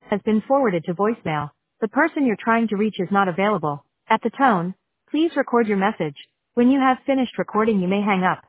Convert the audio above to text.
has been forwarded to voicemail. The person you're trying to reach is not available. At the tone, please record your message. When you have finished recording, you may hang up.